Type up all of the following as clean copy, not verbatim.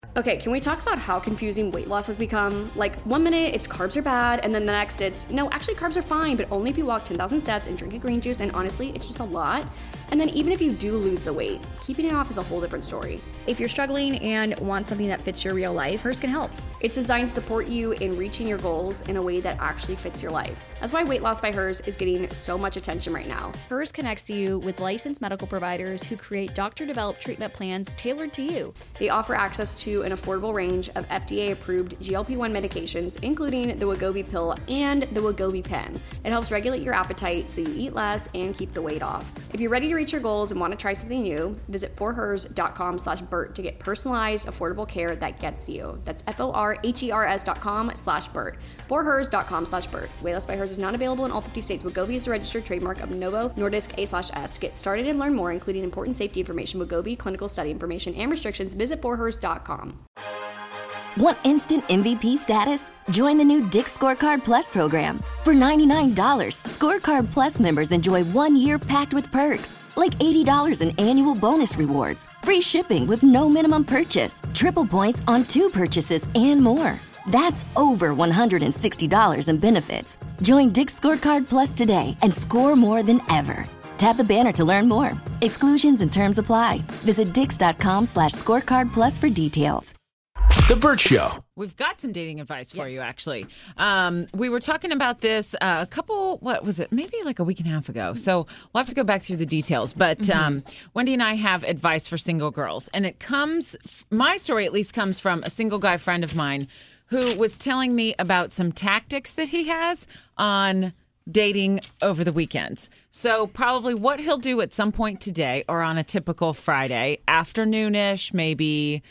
Okay, can we talk about how confusing weight loss has become? Like, 1 minute it's carbs are bad, and then the next it's, no, actually carbs are fine, but only if you walk 10,000 steps and drink a green juice, and honestly, it's just a lot. And then even if you do lose the weight, keeping it off is a whole different story. If you're struggling and want something that fits your real life, Hers can help. It's designed to support you in reaching your goals in a way that actually fits your life. That's why Weight Loss by Hers is getting so much attention right now. Hers connects you with licensed medical providers who create doctor-developed treatment plans tailored to you. They offer access to an affordable range of FDA-approved GLP-1 medications, including the Wegovy pill and the Wegovy pen. It helps regulate your appetite so you eat less and keep the weight off. If you're ready to reach your goals and want to try something new, visit forhers.com/Bert to get personalized, affordable care that gets you. That's forhers.com/Bert. forhers.com/Bert. Weight Loss by Hers is not available in all 50 states. Wegovy is a registered trademark of Novo Nordisk A/S. To get started and learn more, including important safety information, Wegovy clinical study information, and restrictions, visit forhers.com. Want instant MVP status? Join the new Dick's Scorecard Plus program. For $99, Scorecard Plus members enjoy 1 year packed with perks, like $80 in annual bonus rewards, free shipping with no minimum purchase, triple points on 2 purchases, and more. That's over $160 in benefits. Join Dick's Scorecard Plus today and score more than ever. Tap the banner to learn more. Exclusions and terms apply. Visit dix.com/scorecard plus for details. The Bert Show. We've got some dating advice for you, actually. We were talking about this maybe like a week and a half ago. So we'll have to go back through the details. But Wendy and I have advice for single girls. And my story at least comes from a single guy friend of mine who was telling me about some tactics that he has on dating over the weekends. So probably what he'll do at some point today or on a typical Friday, afternoonish, maybe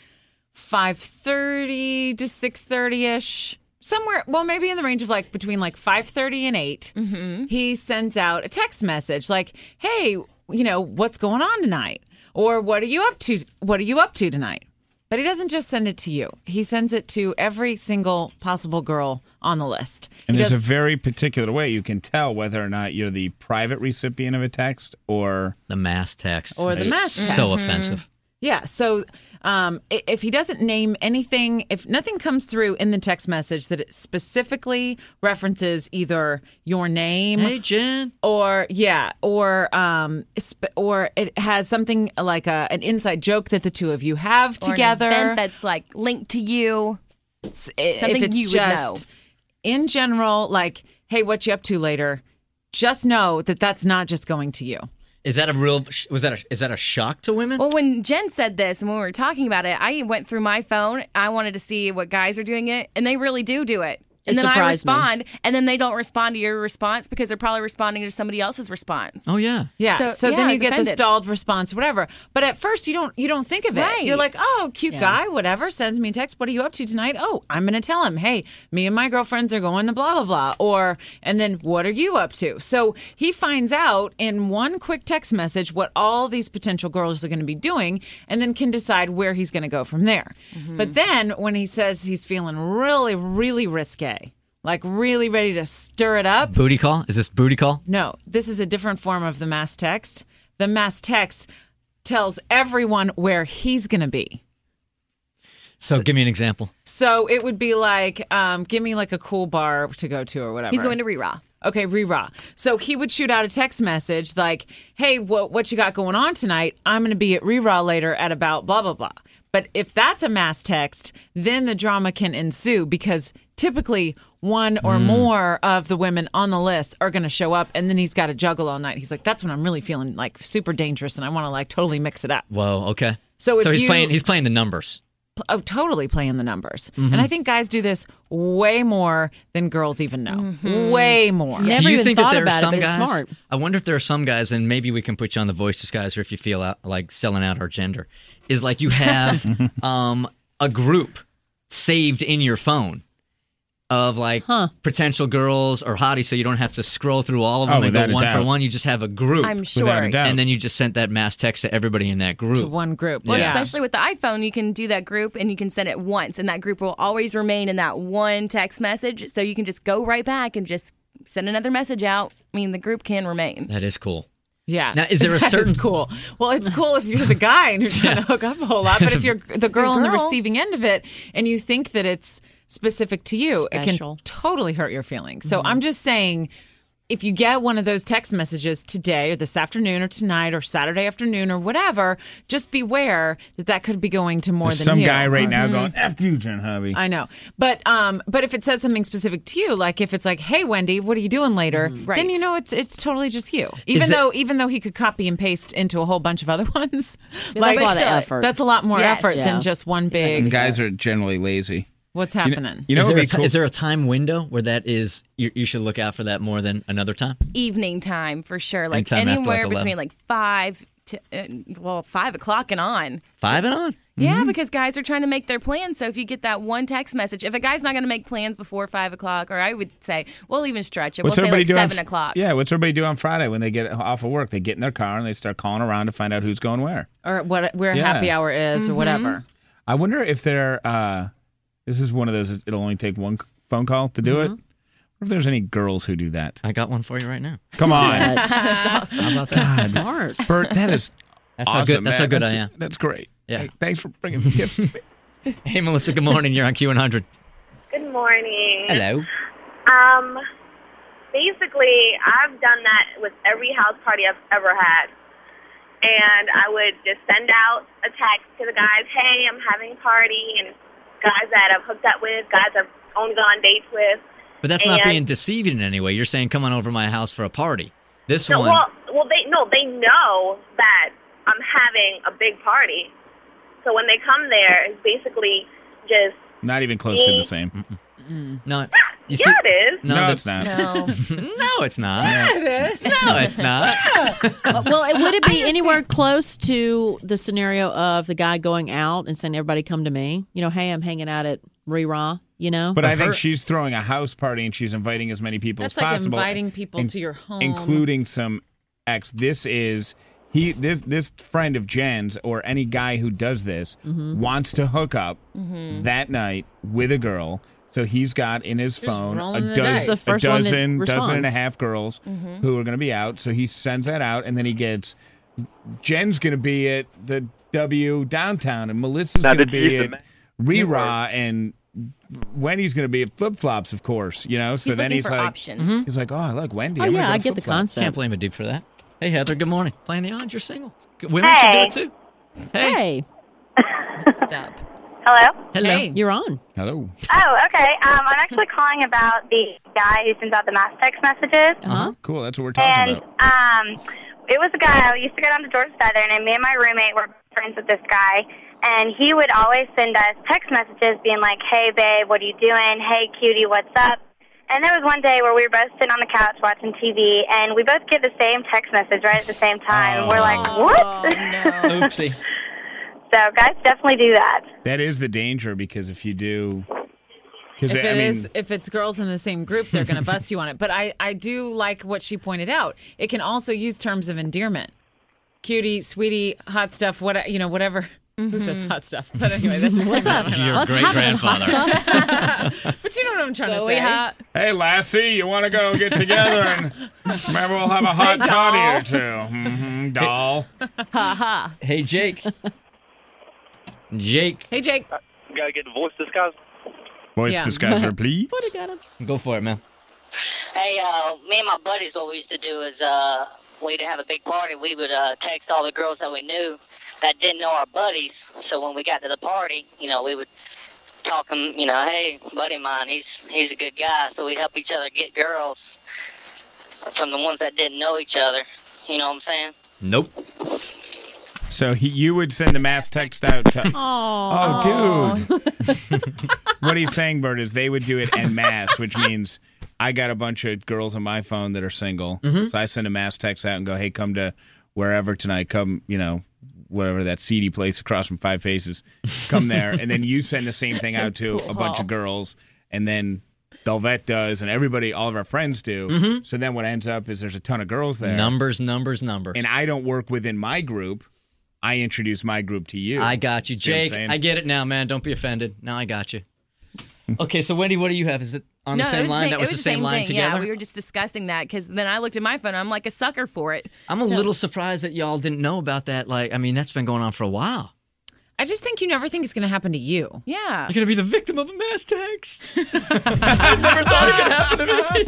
5:30 to 6:30-ish, somewhere, well, maybe in the range of like between like 5:30 and 8, he sends out a text message like, hey, what's going on tonight? Or what are you up to? What are you up to tonight? But he doesn't just send it to you. He sends it to every single possible girl on the list. And there's a very particular way you can tell whether or not you're the private recipient of a text or the mass text. Or the mass text. So offensive. Yeah, so if he doesn't name anything, if nothing comes through in the text message that it specifically references either your name, hey Jen, or it has something like an inside joke that the two of you have together, an event that's like linked to you, something if it's you would know. In general, like, hey, what you up to later? Just know that that's not just going to you. Is that a shock to women? Well, when Jen said this and when we were talking about it, I went through my phone. I wanted to see what guys are doing it, and they really do it. And then I respond, and then they don't respond to your response because they're probably responding to somebody else's response. Oh yeah, yeah. So then you get the stalled response, whatever. But at first, you don't think of it. Right. You're like, oh, cute guy, whatever. Sends me a text. What are you up to tonight? Oh, I'm going to tell him. Hey, me and my girlfriends are going to blah blah blah. And then what are you up to? So he finds out in one quick text message what all these potential girls are going to be doing, and then can decide where he's going to go from there. But then when he says he's feeling really, really risque. Like really ready to stir it up. Booty call? Is this booty call? No, this is a different form of the mass text. The mass text tells everyone where he's going to be. So give me an example. So it would be like, give me like a cool bar to go to or whatever. He's going to Ree-Raw. Okay, Ree-Raw. So he would shoot out a text message like, hey, what you got going on tonight? I'm going to be at Ree-Raw later at about blah, blah, blah. But if that's a mass text, then the drama can ensue because typically one or more of the women on the list are going to show up, and then he's got to juggle all night. He's like, that's when I'm really feeling like super dangerous, and I want to like totally mix it up. Whoa, okay. So he's playing the numbers. Oh, totally playing the numbers. And I think guys do this way more than girls even know. Way more. Never do you even think thought that there about are some it, but guys? it's smart. I wonder if there are some guys, and maybe we can put you on the Voice Disguiser if you feel like selling out our gender. Is like you have a group saved in your phone of like potential girls or hotties, so you don't have to scroll through all of them and go one for one. You just have a group. I'm sure. And then you just sent that mass text to everybody in that group. To one group. Well, especially with the iPhone, you can do that group and you can send it once, and that group will always remain in that one text message, so you can just go right back and just send another message out. I mean, the group can remain. That is cool. Yeah. Now, is there a certain cool? Well, it's cool if you're the guy and you're trying to hook up a whole lot, but if you're the girl on the receiving end of it and you think that it's specific to you, it can totally hurt your feelings. So I'm just saying, if you get one of those text messages today or this afternoon or tonight or Saturday afternoon or whatever, just beware that could be going to more than some you. guy right now going, F you, Jen Hubby. I know. But if it says something specific to you, like if it's like, hey, Wendy, what are you doing later? Then you know it's totally just you. Even though he could copy and paste into a whole bunch of other ones. That's a lot of effort. That's a lot more effort than just one big. And guys are generally lazy. What's happening? Is there a time window where that is? You should look out for that more than another time. Evening time for sure, like Anytime anywhere after, between 5 to 5 o'clock and on. 5 and on. Yeah, because guys are trying to make their plans. So if you get that one text message, if a guy's not going to make plans before 5 o'clock, or I would say we'll even stretch it. We'll say like 7 o'clock. Yeah, what's everybody do on Friday when they get off of work? They get in their car and they start calling around to find out who's going where, or where happy hour is, or whatever. I wonder if they're. This is one of those, it'll only take one phone call to do it. What if there's any girls who do that? I got one for you right now. Come on. That's awesome. How about that? Smart. Bert, that is awesome, That's how good I am. That's great. Yeah. Hey, thanks for bringing the gifts to me. Hey, Melissa, good morning. You're on Q100. Good morning. Hello. Basically, I've done that with every house party I've ever had. And I would just send out a text to the guys, hey, I'm having a party, and guys that I've hooked up with, guys I've only gone on dates with. But that's not being deceiving in any way. You're saying, come on over to my house for a party. This one. Well, they know that I'm having a big party. So when they come there, it's basically just not even close to the same. No. It is. No, it's not. No. No, it's not. Yeah, it is. No, it's not. Well, would it be anywhere close to the scenario of the guy going out and saying, everybody come to me? You know, hey, I'm hanging out at Ree-Rah, you know? But I think she's throwing a house party and she's inviting as many people as possible. That's like inviting people to your home. Including some ex. This is... This friend of Jen's or any guy who does this wants to hook up that night with a girl. So he's got in his phone a dozen and a half girls who are going to be out. So he sends that out, and then he gets Jen's going to be at the W downtown, and Melissa's going to be at Ree-Rah, and Wendy's going to be at Flip Flops, of course. You know, so he's then looking for like, options. He's like, oh, I like Wendy. Oh, yeah, I get the concept. Can't blame a dude for that. Hey, Heather, good morning. Playing the odds, you're single. Women should do it too. Hey. Stop. Hello? Hello. Hey. You're on. Hello. Oh, okay. I'm actually calling about the guy who sends out the mass text messages. Cool, that's what we're talking about. And it was a guy I used to go down to Georgia Southern, and me and my roommate were friends with this guy. And he would always send us text messages being like, hey, babe, what are you doing? Hey, cutie, what's up? And there was one day where we were both sitting on the couch watching TV, and we both get the same text message right at the same time. And we're like, what? Oh, no. Oopsie. So guys definitely do that. That is the danger, because if you do... If it's girls in the same group, they're going to bust you on it. But I do like what she pointed out. It can also use terms of endearment. Cutie, sweetie, hot stuff, whatever. Who says hot stuff? But anyway, that's just What's up? Your great-grandfather. But you know what I'm trying to say. Hot. Hey, lassie, you want to go get together and maybe we'll have a hot toddy or two. Doll. Hey, Jake. Jake. Hey, Jake. You got to get the voice disguise. Voice disguiser, please. Go for it, man. Hey, me and my buddies, what we used to do is we'd have a big party. We would text all the girls that we knew that didn't know our buddies. So when we got to the party, we would talk them, hey, buddy of mine, he's a good guy. So we'd help each other get girls from the ones that didn't know each other. You know what I'm saying? Nope. So you would send the mass text out to... Oh, dude. What he's saying, Bert, is they would do it en masse, which means I got a bunch of girls on my phone that are single. So I send a mass text out and go, hey, come to wherever tonight. Come, whatever that seedy place across from Five Faces. Come there. And then you send the same thing out to a bunch of girls. And then Delvette does, and everybody, all of our friends do. So then what ends up is there's a ton of girls there. Numbers. And I don't work within my group. I introduce my group to you. I got you, Jake. I get it now, man. Don't be offended. Now I got you. Okay, so Wendy, what do you have? Is it on the same line? That was the same line thing. together? Yeah, we were just discussing that because then I looked at my phone. I'm like a sucker for it. I'm a little surprised that y'all didn't know about that. Like, I mean, that's been going on for a while. I just think you never think it's going to happen to you. Yeah. You're going to be the victim of a mass text. I never thought it could happen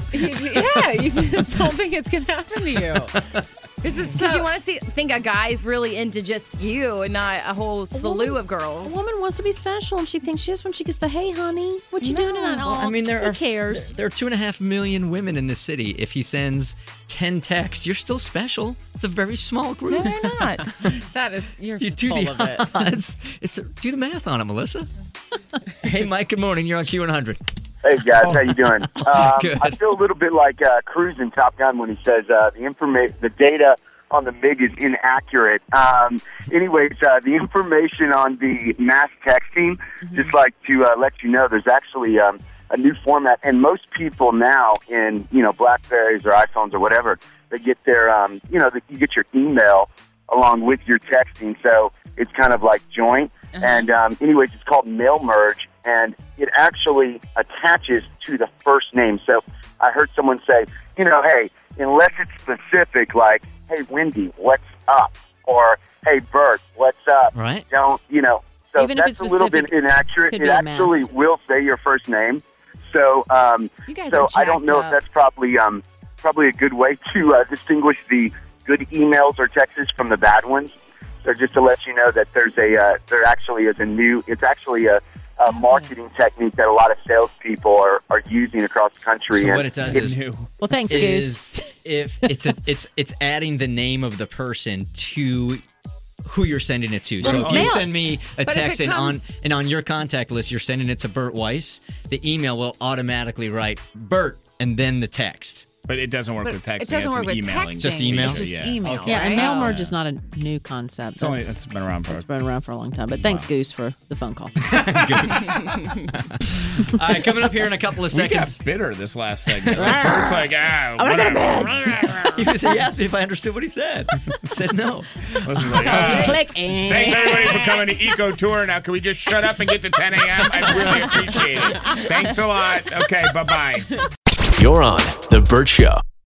to me. You just don't think it's going to happen to you. Because you want to think a guy's really into just you and not a whole slew of girls. A woman wants to be special, and she thinks she is when she gets the, hey, honey, what you doing tonight? Well, I mean, who cares? There are 2.5 million women in this city. If he sends 10 texts, you're still special. It's a very small group. No, they're not. You're you do full the of it. odds. Do the math on it, Melissa. Hey, Mike, good morning. You're on Q100. Hey, guys. How you doing? Good. I feel a little bit like Cruise in Top Gun when he says the data on the MiG is inaccurate. Anyways, the information on the mass texting, just like to let you know, there's actually a new format. And most people now in, BlackBerries or iPhones or whatever, they get their, you get your email along with your texting. So it's kind of like joint. And anyways, it's called Mail Merge. And it actually attaches to the first name. So I heard someone say, hey, unless it's specific, like, hey, Wendy, what's up? Or, hey, Bert, what's up? Right. So even if that's it's a little bit inaccurate. It actually will say your first name. So, you guys so are I don't know if that's probably a good way to distinguish the good emails or texts from the bad ones. So just to let you know that there actually is it's actually a marketing technique that a lot of salespeople are using across the country. So what it does is, well, thanks, Goose. If it's adding the name of the person to who you're sending it to. So if you send me a text and on your contact list you're sending it to Bert Weiss, the email will automatically write Bert and then the text. But it doesn't work with texting. It doesn't work with emailing. texting. Just email? It's just email. Okay. Yeah, and Mail Merge is not a new concept. It's been around for a long time. But thanks, Goose, for the phone call. All right, coming up here in a couple of seconds. We got bitter this last segment. Bert's like, I want to go to bed. He asked me if I understood what he said. I said no. Click. Thanks, everybody, for coming to Eco Tour. Now, can we just shut up and get to 10 a.m.? I really appreciate it. Thanks a lot. Okay, bye-bye. You're on The Bert Show.